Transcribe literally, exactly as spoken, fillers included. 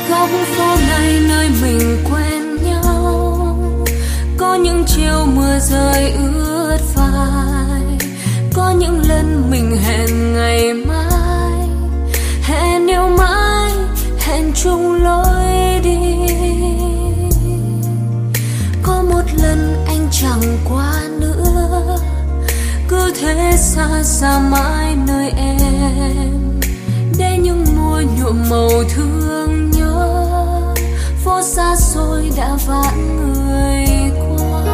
góc phố này nơi mình quen nhau, có những chiều mưa rơi ướt vai, có những lần mình hẹn ngày mai, hẹn yêu mãi, hẹn chung lối đi. Có một lần anh chẳng qua nữa, cứ thế xa xa mãi nơi em, để những môi nhuộm màu thương nhớ, phố xa xôi đã vãn người qua.